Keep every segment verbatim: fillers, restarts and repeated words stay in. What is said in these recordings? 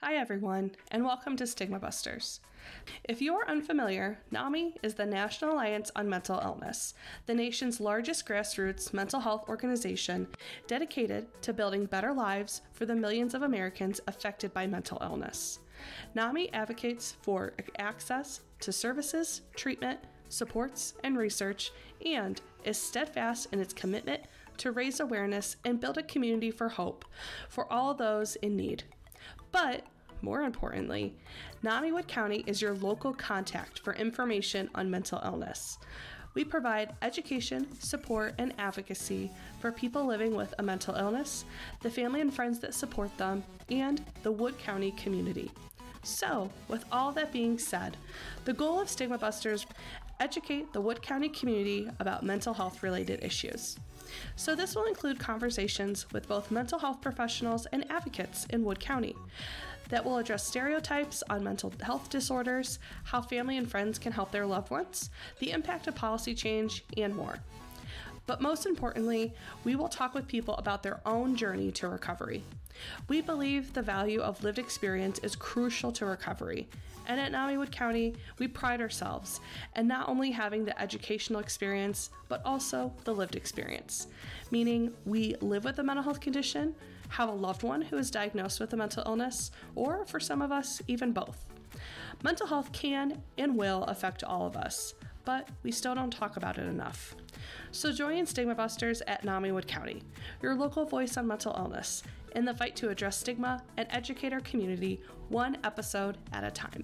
Hi everyone, and welcome to Stigma Busters. If you are unfamiliar, NAMI is the National Alliance on Mental Illness, the nation's largest grassroots mental health organization dedicated to building better lives for the millions of Americans affected by mental illness. NAMI advocates for access to services, treatment, supports, and research, and is steadfast in its commitment to raise awareness and build a community for hope for all those in need. But more importantly, NAMI Wood County is your local contact for information on mental illness. We provide education, support, and advocacy for people living with a mental illness, the family and friends that support them, and the Wood County community. So, with all that being said, the goal of Stigma Busters educate the Wood County community about mental health related issues. So this will include conversations with both mental health professionals and advocates in Wood County that will address stereotypes on mental health disorders, how family and friends can help their loved ones, the impact of policy change, and more. But most importantly, we will talk with people about their own journey to recovery. We believe the value of lived experience is crucial to recovery, and at NAMI Wood County, we pride ourselves in not only having the educational experience, but also the lived experience, meaning we live with a mental health condition, have a loved one who is diagnosed with a mental illness, or for some of us, even both. Mental health can and will affect all of us, but we still don't talk about it enough. So join Stigma Busters at NAMI Wood County, your local voice on mental illness, in the fight to address stigma and educate our community one episode at a time.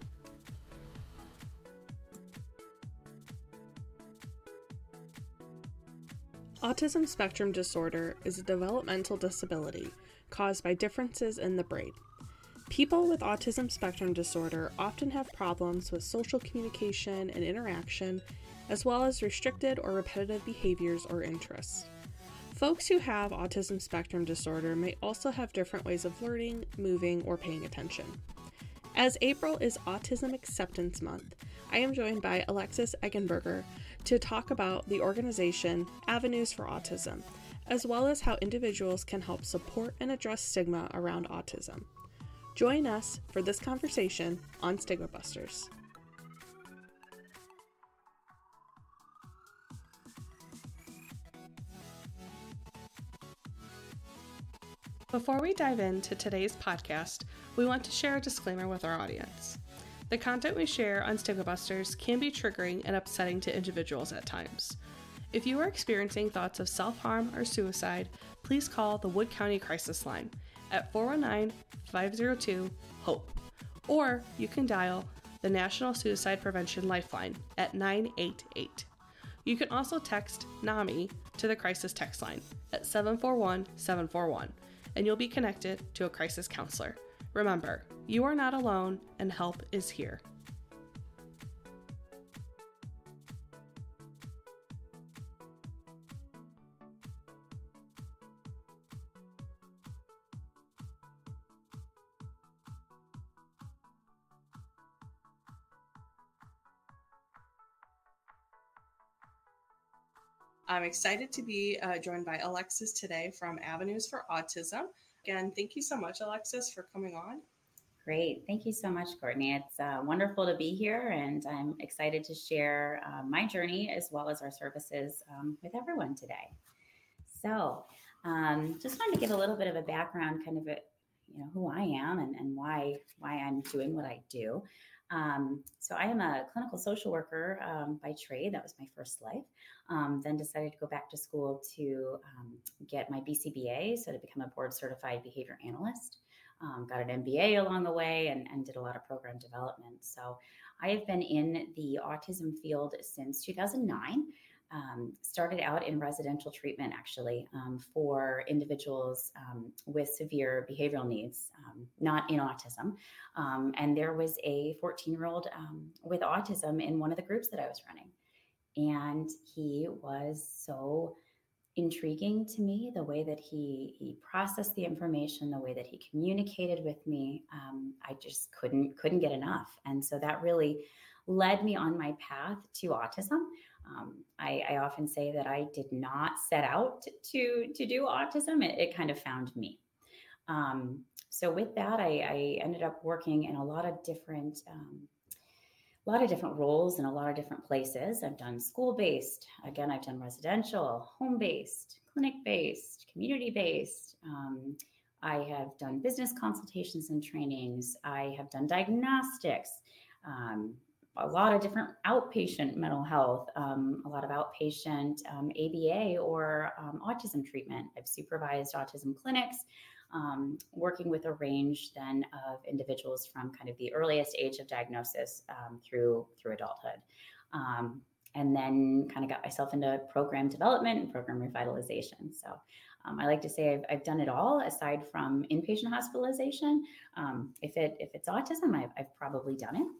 Autism spectrum disorder is a developmental disability caused by differences in the brain. People with autism spectrum disorder often have problems with social communication and interaction, as well as restricted or repetitive behaviors or interests. Folks who have autism spectrum disorder may also have different ways of learning, moving, or paying attention. As April is Autism Acceptance Month, I am joined by Alexis Eggenberger to talk about the organization Avenues for Autism, as well as how individuals can help support and address stigma around autism. Join us for this conversation on Stigma Busters. Before we dive into today's podcast, we want to share a disclaimer with our audience. The content we share on Stigma Busters can be triggering and upsetting to individuals at times. If you are experiencing thoughts of self-harm or suicide, please call the Wood County Crisis Line at four one nine, five zero two, HOPE, or you can dial the National Suicide Prevention Lifeline at nine eight eight. You can also text NAMI to the crisis text line at seven four one, seven four one, and you'll be connected to a crisis counselor. Remember, you are not alone and help is here. I'm excited to be uh, joined by Alexis today from Avenues for Autism. Again, thank you so much, Alexis, for coming on. Great. Thank you so much, Courtney. It's uh, wonderful to be here, and I'm excited to share uh, my journey as well as our services um, with everyone today. So um, just wanted to give a little bit of a background, kind of a, you know, who I am and, and why, why I'm doing what I do. Um, so I am a clinical social worker um, by trade. That was my first life. Um, then decided to go back to school to um, get my B C B A, so to become a board certified behavior analyst. Um, got an M B A along the way and, and did a lot of program development. So I have been in the autism field since two thousand nine. Um, started out in residential treatment, actually, um, for individuals um, with severe behavioral needs, um, not in autism. Um, and there was a fourteen-year-old um, with autism in one of the groups that I was running. And he was so intriguing to me, the way that he he processed the information, the way that he communicated with me. Um, I just couldn't couldn't get enough. And so that really led me on my path to autism. Um, I, I often say that I did not set out to, to do autism. It, it kind of found me. Um, so with that, I, I ended up working in a lot of different um, a lot of different roles in a lot of different places. I've done school-based, again, I've done residential, home-based, clinic-based, community-based. Um, I have done business consultations and trainings. I have done diagnostics, um, a lot of different outpatient mental health, um, a lot of outpatient um, A B A or um, autism treatment. I've supervised autism clinics. Um, working with a range then of individuals from kind of the earliest age of diagnosis um, through through adulthood, um, and then kind of got myself into program development and program revitalization. So um, I like to say I've, I've done it all aside from inpatient hospitalization. Um, if it if it's autism, I've, I've probably done it.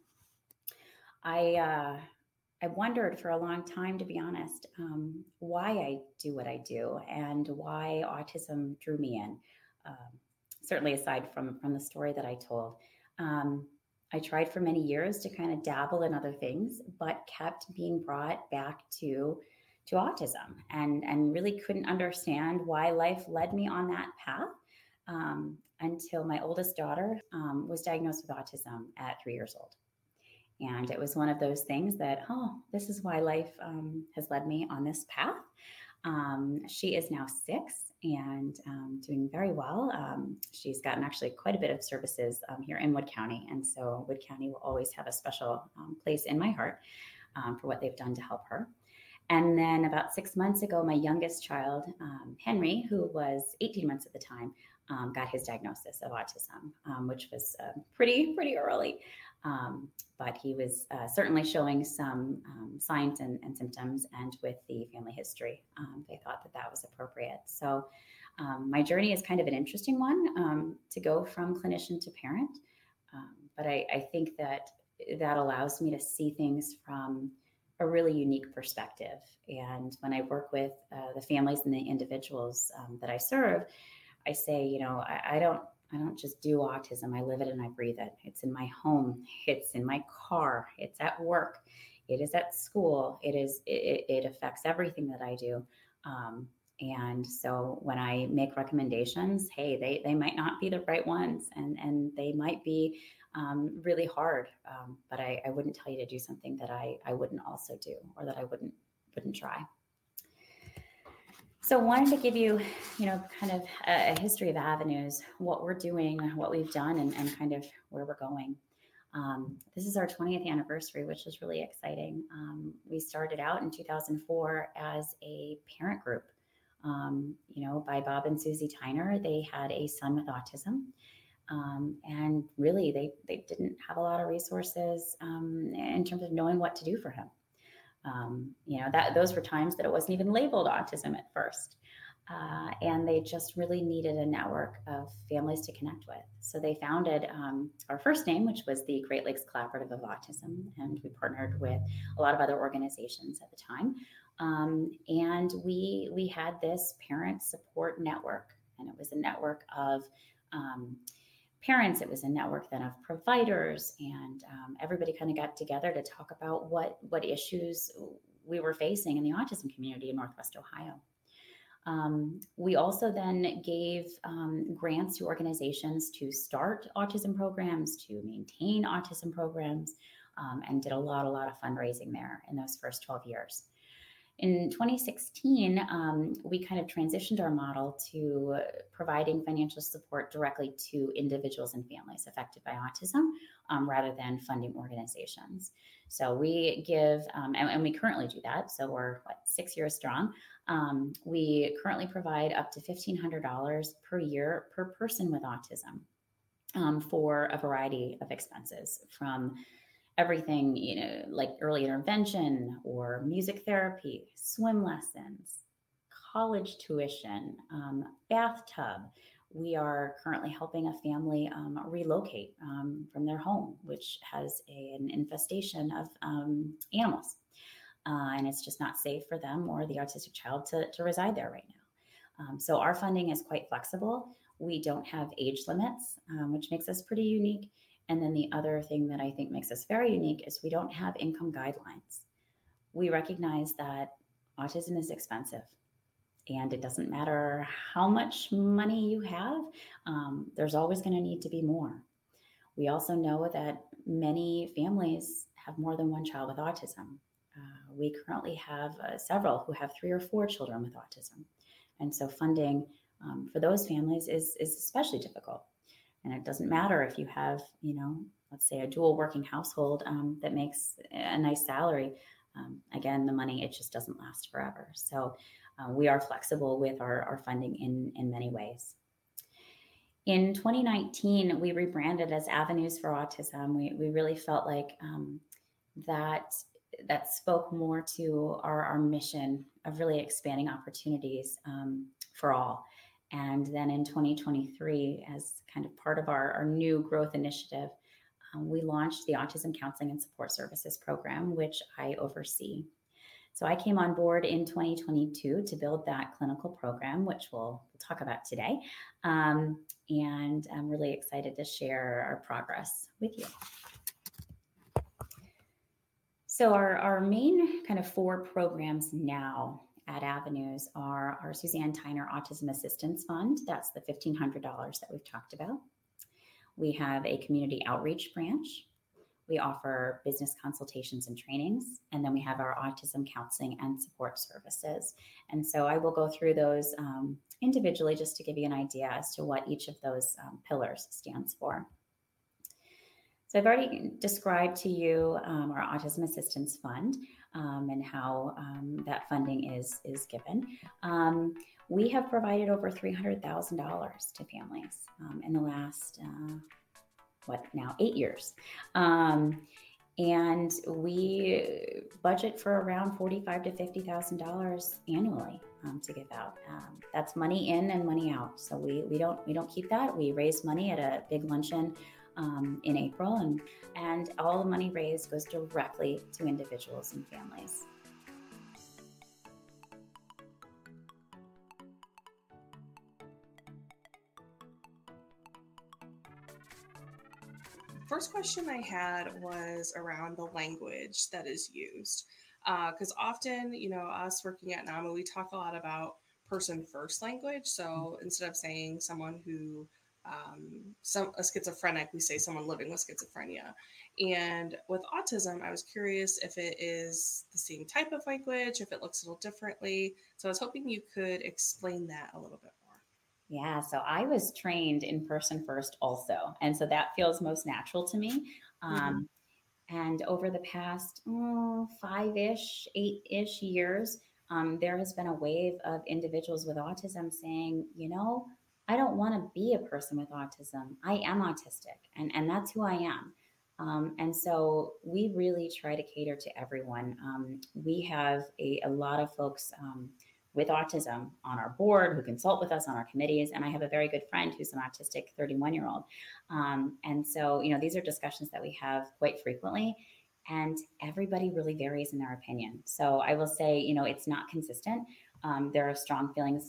I uh, I wondered for a long time, to be honest, um, why I do what I do and why autism drew me in. Um, certainly, aside from from the story that I told, um, I tried for many years to kind of dabble in other things, but kept being brought back to to autism, and and really couldn't understand why life led me on that path um, until my oldest daughter um, was diagnosed with autism at three years old. And it was one of those things that, oh, this is why life um, has led me on this path. Um, she is now six and um, doing very well. Um, she's gotten actually quite a bit of services um, here in Wood County. And so Wood County will always have a special um, place in my heart um, for what they've done to help her. And then about six months ago, my youngest child, um, Henry, who was eighteen months at the time, um, got his diagnosis of autism, um, which was uh, pretty, pretty early. Um, but he was uh, certainly showing some um, signs and, and symptoms, and with the family history, um, they thought that that was appropriate. So um, my journey is kind of an interesting one um, to go from clinician to parent. Um, but I, I think that that allows me to see things from a really unique perspective. And when I work with uh, the families and the individuals um, that I serve, I say, you know, I, I don't I don't just do autism. I live it and I breathe it. It's in my home. It's in my car. It's at work. It is at school. It is. It, it affects everything that I do. Um, and so when I make recommendations, hey, they they might not be the right ones, and and they might be um, really hard. Um, but I, I wouldn't tell you to do something that I I wouldn't also do, or that I wouldn't wouldn't try. So wanted to give you, you know, kind of a, a history of avenues, what we're doing, what we've done, and, and kind of where we're going. Um, this is our twentieth anniversary, which is really exciting. Um, we started out in two thousand four as a parent group, um, you know, by Bob and Susie Tyner. They had a son with autism. Um, and really, they, they didn't have a lot of resources um, in terms of knowing what to do for him. Um, you know, that those were times that it wasn't even labeled autism at first. Uh, and they just really needed a network of families to connect with. So they founded um, our first name, which was the Great Lakes Collaborative of Autism. And we partnered with a lot of other organizations at the time. Um, and we, we had this parent support network, and it was a network of um, parents. It was a network then of providers, and um, everybody kind of got together to talk about what what issues we were facing in the autism community in Northwest Ohio. Um, we also then gave um, grants to organizations to start autism programs, to maintain autism programs, um, and did a lot, a lot of fundraising there in those first twelve years. In twenty sixteen, um, we kind of transitioned our model to providing financial support directly to individuals and families affected by autism um, rather than funding organizations. So we give, um, and, and we currently do that. So we're what, six years strong. Um, we currently provide up to fifteen hundred dollars per year per person with autism um, for a variety of expenses, from everything, you know, like early intervention or music therapy, swim lessons, college tuition, um, bathtub. We are currently helping a family um, relocate um, from their home, which has a, an infestation of um, animals. Uh, and it's just not safe for them or the autistic child to, to reside there right now. Um, so our funding is quite flexible. We don't have age limits, um, which makes us pretty unique. And then the other thing that I think makes us very unique is we don't have income guidelines. We recognize that autism is expensive. And it doesn't matter how much money you have, um, there's always going to need to be more. We also know that many families have more than one child with autism. Uh, we currently have uh, several who have three or four children with autism. And so funding um, for those families is, is especially difficult. And it doesn't matter if you have, you know, let's say a dual working household um, that makes a nice salary. Um, again, the money, it just doesn't last forever. So uh, we are flexible with our, our funding in, in many ways. In twenty nineteen, we rebranded as Avenues for Autism. We, we really felt like um, that that spoke more to our, our mission of really expanding opportunities um, for all. And then in twenty twenty-three, as kind of part of our, our new growth initiative, um, we launched the Autism Counseling and Support Services Program, which I oversee. So I came on board in twenty twenty-two to build that clinical program, which we'll, we'll talk about today. Um, and I'm really excited to share our progress with you. So our, our main kind of four programs now at Avenues are our Suzanne Tyner Autism Assistance Fund. That's the fifteen hundred dollars that we've talked about. We have a community outreach branch. We offer business consultations and trainings, and then we have our autism counseling and support services. And so I will go through those um, individually just to give you an idea as to what each of those um, pillars stands for. So I've already described to you um, our Autism Assistance Fund um, and how um, that funding is, is given. Um, we have provided over three hundred thousand dollars to families um, in the last uh, what now, eight years. Um, and we budget for around forty-five thousand to fifty thousand dollars annually um, to give out. Um, that's money in and money out. So we, we don't we don't keep that. We raise money at a big luncheon um, in April, and, and all the money raised goes directly to individuals and families. First question I had was around the language that is used. Because uh, often, you know, us working at NAMA, we talk a lot about person first language. So instead of saying someone who, um, some a schizophrenic, we say someone living with schizophrenia. And with autism, I was curious if it is the same type of language, if it looks a little differently. So I was hoping you could explain that a little bit more. Yeah, so I was trained in person first also. And so that feels most natural to me. Um, mm-hmm. And over the past oh, five-ish, eight-ish years, um, there has been a wave of individuals with autism saying, you know, I don't want to be a person with autism. I am autistic, and, and that's who I am. Um, and so we really try to cater to everyone. Um, we have a, a lot of folks um, with autism on our board who consult with us on our committees. And I have a very good friend who's an autistic thirty-one year old. Um, and so, you know, these are discussions that we have quite frequently, and everybody really varies in their opinion. So I will say, you know, it's not consistent. Um, there are strong feelings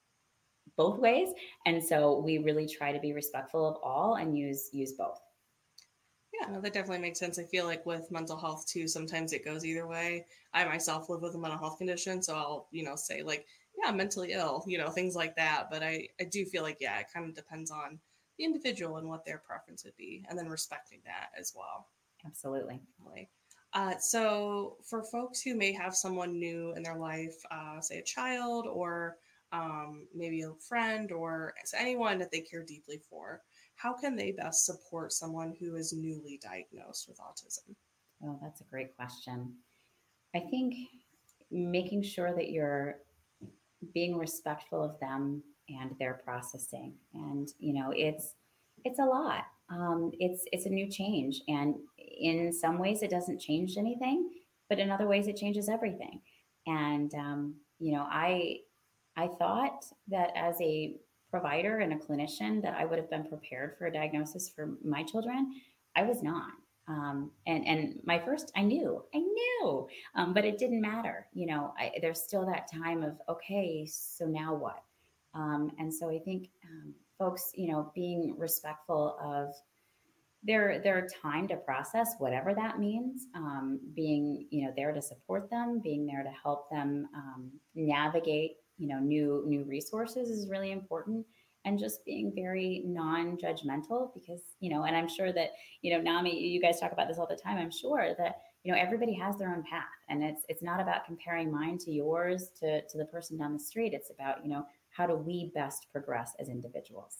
both ways. And so we really try to be respectful of all and use, use both. Yeah, no, that definitely makes sense. I feel like with mental health too, sometimes it goes either way. I myself live with a mental health condition, so I'll, you know, say like, yeah, I'm mentally ill, you know, things like that. But I, I do feel like, yeah, it kind of depends on the individual and what their preference would be, and then respecting that as well. Absolutely. Uh, so for folks who may have someone new in their life, uh, say a child or um, maybe a friend or anyone that they care deeply for, how can they best support someone who is newly diagnosed with autism? Oh, that's a great question. I think making sure that you're being respectful of them and their processing. And, you know, it's, it's a lot. Um, it's, it's a new change. And in some ways it doesn't change anything, but in other ways it changes everything. And, um, you know, I, I thought that as a provider and a clinician that I would have been prepared for a diagnosis for my children. I was not. Um, and, and my first, I knew, I knew, um, but it didn't matter. You know, I, there's still that time of, okay, so now what? Um, and so I think um, folks, you know, being respectful of their, their time to process whatever that means, um, being, you know, there to support them, being there to help them um, navigate you know, new new resources is really important, and just being very non-judgmental, because, you know, and I'm sure that, you know, Nami, you guys talk about this all the time. I'm sure that, you know, everybody has their own path, and it's it's not about comparing mine to yours to to the person down the street. It's about, you know, how do we best progress as individuals.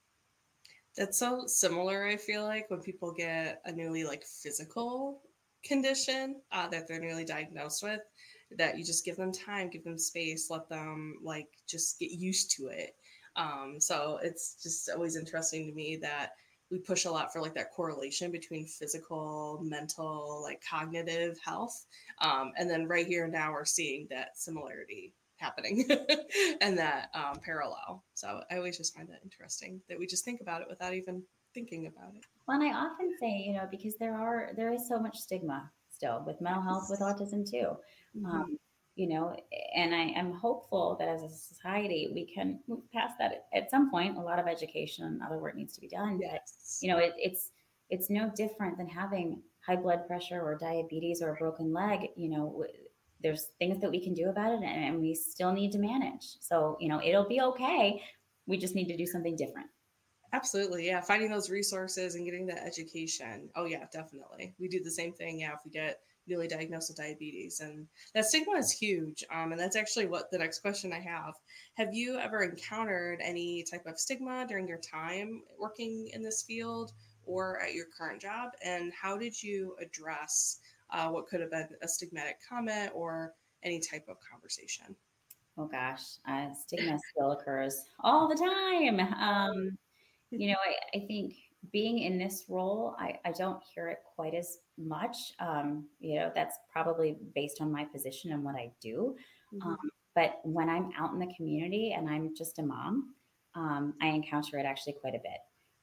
That's so similar, I feel like, when people get a newly like physical condition uh, that they're newly diagnosed with, that you just give them time, give them space, let them like just get used to it. Um, so it's just always interesting to me that we push a lot for like that correlation between physical, mental, like cognitive health. Um, and then right here now we're seeing that similarity happening and that um, parallel. So I always just find that interesting that we just think about it without even thinking about it. Well, and I often say, you know, because there are there is so much stigma still with mental health, with autism too. Mm-hmm. Um, you know, and I am hopeful that as a society we can move past that at some point. A lot of education and other work needs to be done. Yes. But you know, it, it's it's no different than having high blood pressure or diabetes or a broken leg. You know, there's things that we can do about it, and, and we still need to manage. So, you know, it'll be okay. We just need to do something different. Absolutely. Yeah. Finding those resources and getting that education. Oh, yeah, definitely. We do the same thing. Yeah. If we get newly diagnosed with diabetes, and that stigma is huge. Um, and that's actually what the next question I have. Have you ever encountered any type of stigma during your time working in this field or at your current job? And how did you address uh, what could have been a stigmatic comment or any type of conversation? Oh gosh, uh, stigma still occurs all the time. Um, you know, I, I think being in this role, I, I don't hear it quite as much. Um, you know, that's probably based on my position and what I do. Um, Mm-hmm. but when I'm out in the community and I'm just a mom, um, I encounter it actually quite a bit.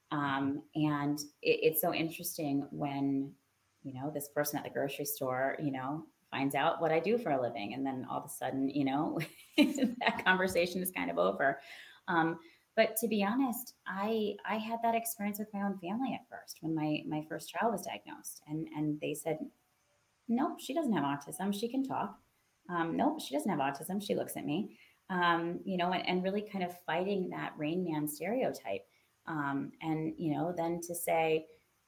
Um, and it, it's so interesting when, you know, this person at the grocery store, you know, finds out what I do for a living. And then all of a sudden, you know, that conversation is kind of over. Um, but to be honest, I I had that experience with my own family at first when my my first child was diagnosed, and and they said, nope, she doesn't have autism. She can talk. Um, nope, she doesn't have autism. She looks at me. Um, you know, and, and really kind of fighting that Rain Man stereotype. Um, and you know, then to say,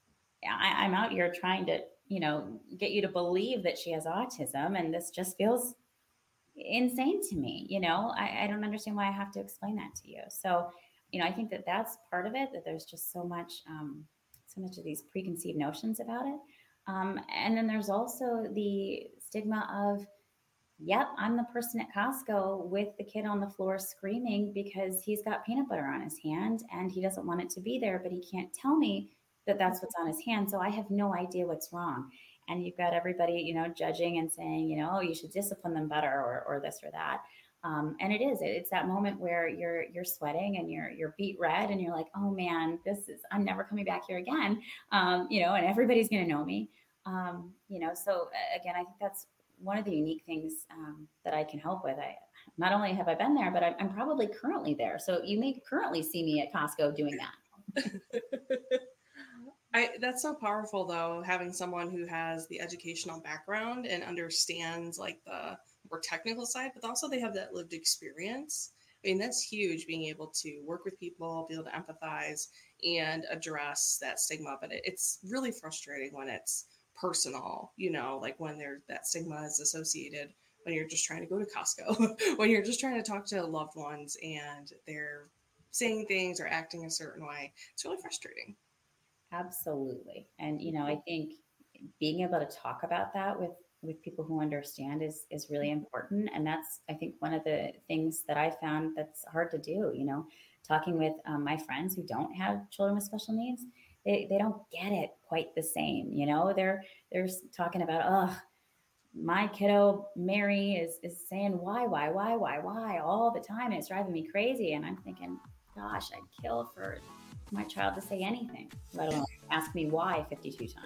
I, I'm out here trying to, you know, get you to believe that she has autism, and this just feels insane to me. You know, I, I don't understand why I have to explain that to you. So, you know, I think that that's part of it, that there's just so much, um, so much of these preconceived notions about it. Um, and then there's also the stigma of, yep, I'm the person at Costco with the kid on the floor screaming because he's got peanut butter on his hand and he doesn't want it to be there, but he can't tell me that that's what's on his hand. So I have no idea what's wrong. And you've got everybody, you know, judging and saying, you know, oh, you should discipline them better, or, or this or that. Um, and it is, it's that moment where you're, you're sweating and you're, you're beet red and you're like, oh man, this is, I'm never coming back here again. Um, you know, and everybody's going to know me. Um, you know, so again, I think that's one of the unique things um, that I can help with. I not only have I been there, but I, I'm probably currently there. So you may currently see me at Costco doing that. I, that's so powerful though, having someone who has the educational background and understands like the more technical side, but also they have that lived experience. I mean, that's huge, being able to work with people, be able to empathize and address that stigma. But it, it's really frustrating when it's personal, you know, like when there's that stigma is associated when you're just trying to go to Costco, when you're just trying to talk to loved ones and they're saying things or acting a certain way. It's really frustrating. Absolutely. And, you know, I think being able to talk about that with, with people who understand is, is really important. And that's, I think, one of the things that I found that's hard to do, you know, talking with um, my friends who don't have children with special needs, they, they don't get it quite the same. You know, they're, they're talking about, oh, my kiddo Mary is is saying why, why, why, why, why all the time, and it's driving me crazy. And I'm thinking, gosh, I'd kill for my child to say anything, let alone ask me why fifty-two times.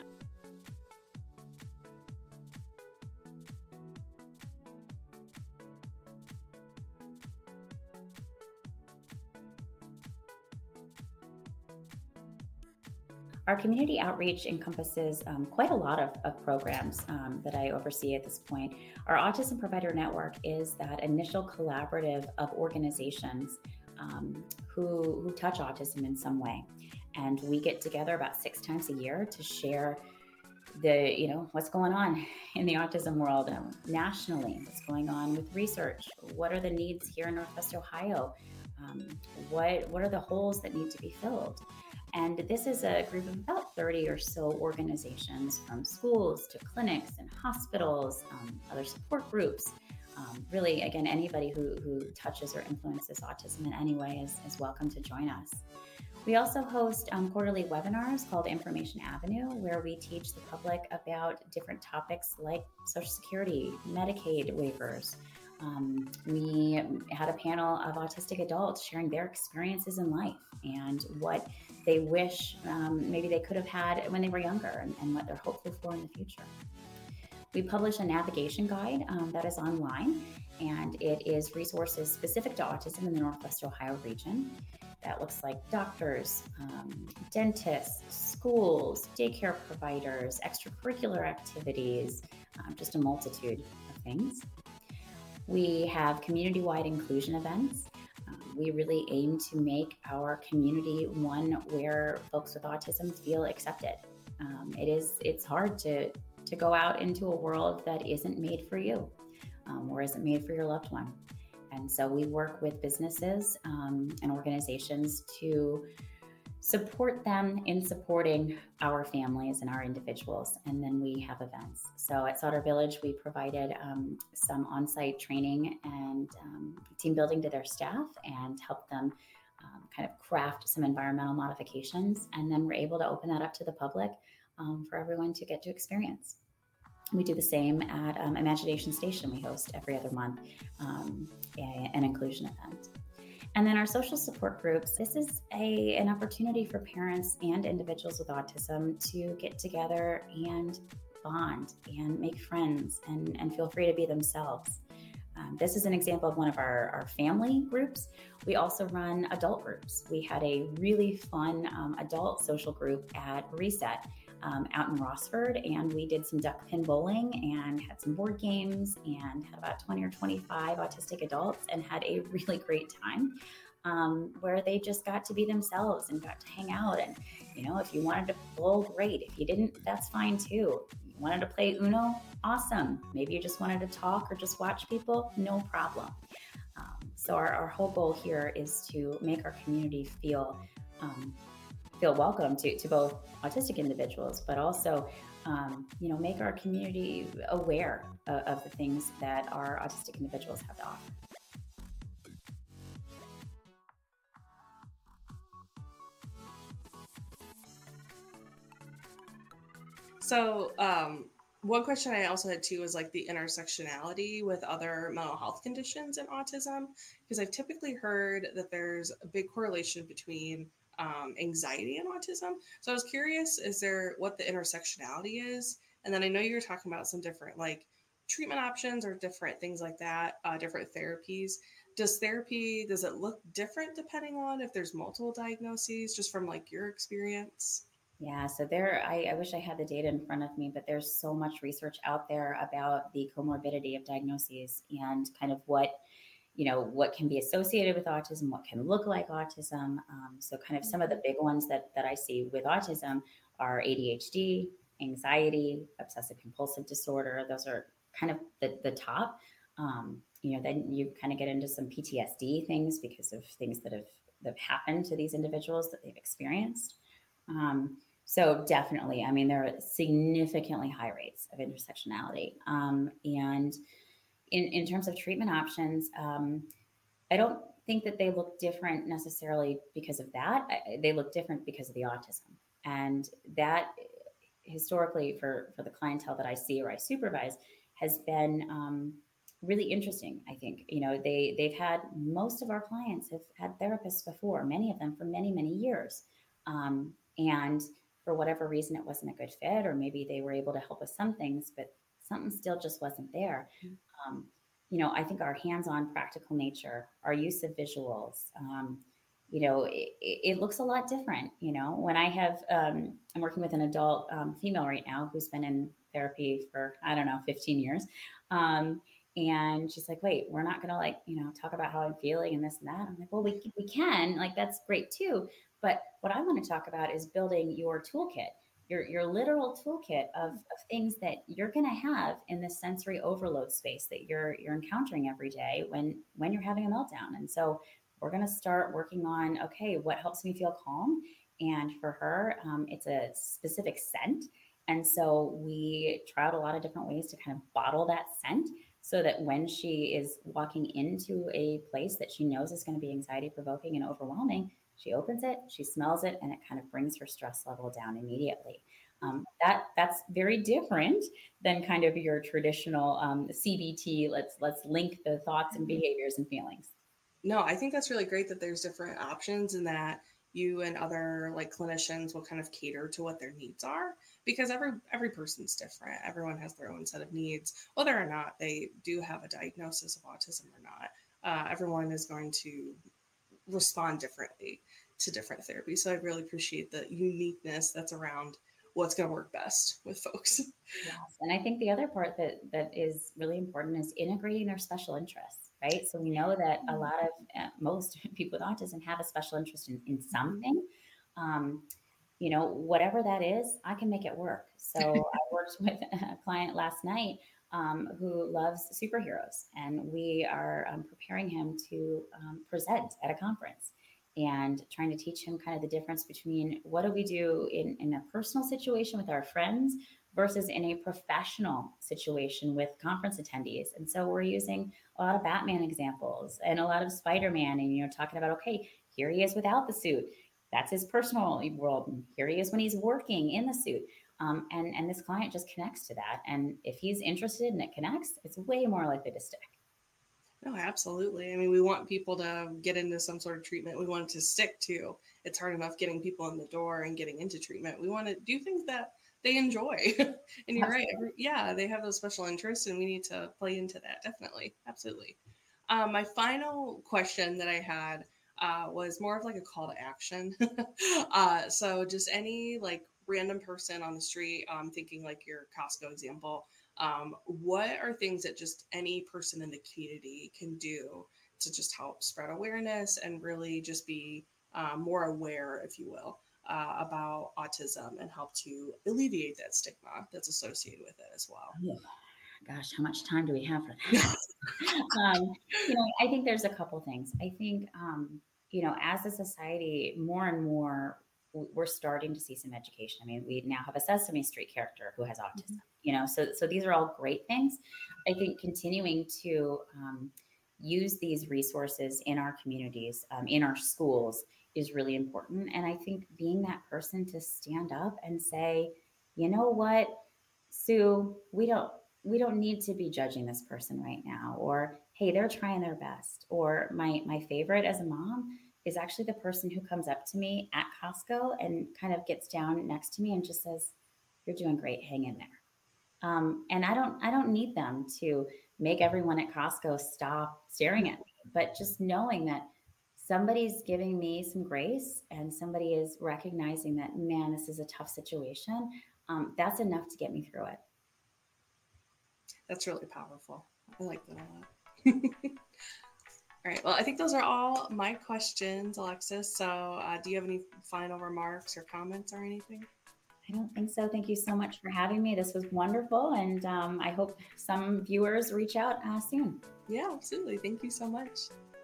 Our community outreach encompasses um, quite a lot of, of programs um, that I oversee at this point. Our Autism Provider Network is that initial collaborative of organizations um, who, who touch autism in some way. And we get together about six times a year to share the, you know, what's going on in the autism world um, nationally, what's going on with research, what are the needs here in Northwest Ohio, um, what, what are the holes that need to be filled. And this is a group of about thirty or so organizations, from schools to clinics and hospitals, um, other support groups. Um, really, again, anybody who, who touches or influences autism in any way is, is welcome to join us. We also host um, quarterly webinars called Information Avenue, where we teach the public about different topics like Social Security, Medicaid waivers. Um, we had a panel of autistic adults sharing their experiences in life and what they wish um, maybe they could have had when they were younger, and, and what they're hopeful for in the future. We publish a navigation guide um, that is online, and it is resources specific to autism in the Northwest Ohio region. That looks like doctors, um, dentists, schools, daycare providers, extracurricular activities, um, just a multitude of things. We have community-wide inclusion events. Um, we really aim to make our community one where folks with autism feel accepted. Um, it is, it's hard to, to go out into a world that isn't made for you, um, or isn't made for your loved one. And so we work with businesses um, and organizations to support them in supporting our families and our individuals. And then we have events. So at Sauter Village, we provided um, some on-site training and um, team building to their staff and helped them um, kind of craft some environmental modifications. And then we're able to open that up to the public um, for everyone to get to experience. We do the same at um, Imagination Station. We host every other month um, a, an inclusion event. And then our social support groups, this is a, an opportunity for parents and individuals with autism to get together and bond and make friends and, and feel free to be themselves. Um, this is an example of one of our, our family groups. We also run adult groups. We had a really fun um, adult social group at Reset Um, out in Rossford, and we did some duck pin bowling and had some board games and had about twenty or twenty-five autistic adults and had a really great time um, where they just got to be themselves and got to hang out. And, you know, if you wanted to bowl, great. If you didn't, that's fine too. You wanted to play Uno, awesome. Maybe you just wanted to talk or just watch people, no problem. Um, so our, our whole goal here is to make our community feel um, feel welcome to, to both autistic individuals, but also, um, you know, make our community aware of, of the things that our autistic individuals have to offer. So um, one question I also had too was like the intersectionality with other mental health conditions and autism, because I've typically heard that there's a big correlation between um, anxiety and autism. So I was curious, is there what the intersectionality is? And then I know you were talking about some different like treatment options or different things like that, uh, different therapies. Does therapy, does it look different depending on if there's multiple diagnoses, just from like your experience? Yeah, so there, I, I wish I had the data in front of me, but there's so much research out there about the comorbidity of diagnoses and kind of what, you know, what can be associated with autism, what can look like autism. Um, so kind of some of the big ones that, that I see with autism are A D H D, anxiety, obsessive compulsive disorder. Those are kind of the, the top. Um, you know, then you kind of get into some P T S D things because of things that have, that have happened to these individuals that they've experienced. Um, so definitely, I mean, there are significantly high rates of intersectionality. Um, and in, in terms of treatment options, um, I don't think that they look different necessarily because of that. I, they look different because of the autism. And that historically for, for the clientele that I see or I supervise has been um, really interesting. I think, you know, they, they've had, most of our clients have had therapists before, many of them for many, many years. Um, and for whatever reason, it wasn't a good fit, or maybe they were able to help with some things, but something still just wasn't there. Um, you know, I think our hands-on practical nature, our use of visuals, um, you know, it, it looks a lot different. You know, when I have, um, I'm working with an adult um, female right now who's been in therapy for, I don't know, fifteen years. Um, and she's like, wait, we're not going to like, you know, talk about how I'm feeling and this and that. I'm like, well, we, we can, like, that's great too. But what I want to talk about is building your toolkit, your, your literal toolkit of, of things that you're going to have in the sensory overload space that you're, you're encountering every day when, when you're having a meltdown. And so we're going to start working on, okay, what helps me feel calm? And for her, um, it's a specific scent. And so we tried a lot of different ways to kind of bottle that scent so that when she is walking into a place that she knows is going to be anxiety provoking and overwhelming, she opens it, she smells it, and it kind of brings her stress level down immediately. Um, that that's very different than kind of your traditional um, C B T. Let's let's link the thoughts and behaviors and feelings. No, I think that's really great that there's different options and that you and other like clinicians will kind of cater to what their needs are, because every every person's different. Everyone has their own set of needs, whether or not they do have a diagnosis of autism or not. Uh, everyone is going to respond differently to different therapies. So I really appreciate the uniqueness that's around what's going to work best with folks. Yes. And I think the other part that that is really important is integrating their special interests, right? So we know that a lot of uh, most people with autism have a special interest in, in something. Um, you know, whatever that is, I can make it work. So I worked with a client last night um, who loves superheroes, and we are um, preparing him to um, present at a conference and trying to teach him kind of the difference between what do we do in, in a personal situation with our friends versus in a professional situation with conference attendees. And so we're using a lot of Batman examples and a lot of Spider-Man, and, you know, talking about, okay, here he is without the suit. That's his personal world. And here he is when he's working in the suit. Um, and, and this client just connects to that. And if he's interested and it connects, it's way more likely to stick. No, absolutely. I mean, we want people to get into some sort of treatment. We want it to stick too. It's hard enough getting people in the door and getting into treatment. We want to do things that they enjoy. And you're right. Every, yeah, they have those special interests and we need to play into that. Definitely. Absolutely. Um, my final question that I had uh, was more of like a call to action. uh, so just any like random person on the street, um, thinking like your Costco example, um, what are things that just any person in the community can do to just help spread awareness and really just be um, more aware, if you will, uh, about autism and help to alleviate that stigma that's associated with it as well? Yeah. Gosh, how much time do we have for that? um, you know, I think there's a couple things. I think, um, you know, as a society, more and more, we're starting to see some education. I mean, we now have a Sesame Street character who has autism, mm-hmm. you know, so, so these are all great things. I think continuing to um, use these resources in our communities, um, in our schools is really important. And I think being that person to stand up and say, you know what, Sue, we don't, we don't need to be judging this person right now, or, hey, they're trying their best. Or my, my favorite as a mom is actually the person who comes up to me at Costco and kind of gets down next to me and just says, you're doing great, hang in there. Um, and I don't, I don't need them to make everyone at Costco stop staring at me, but just knowing that somebody's giving me some grace and somebody is recognizing that, man, this is a tough situation. Um, that's enough to get me through it. That's really powerful. I like that a lot. All right. Well, I think those are all my questions, Alexis. So uh, do you have any final remarks or comments or anything? I don't think so. Thank you so much for having me. This was wonderful. And um, I hope some viewers reach out uh, soon. Yeah, absolutely. Thank you so much.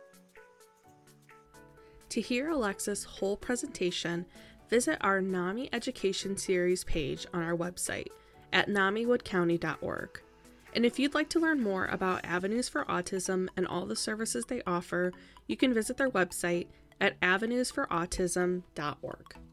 To hear Alexis' whole presentation, visit our NAMI Education Series page on our website at nami wood county dot org. And if you'd like to learn more about Avenues for Autism and all the services they offer, you can visit their website at avenues for autism dot org.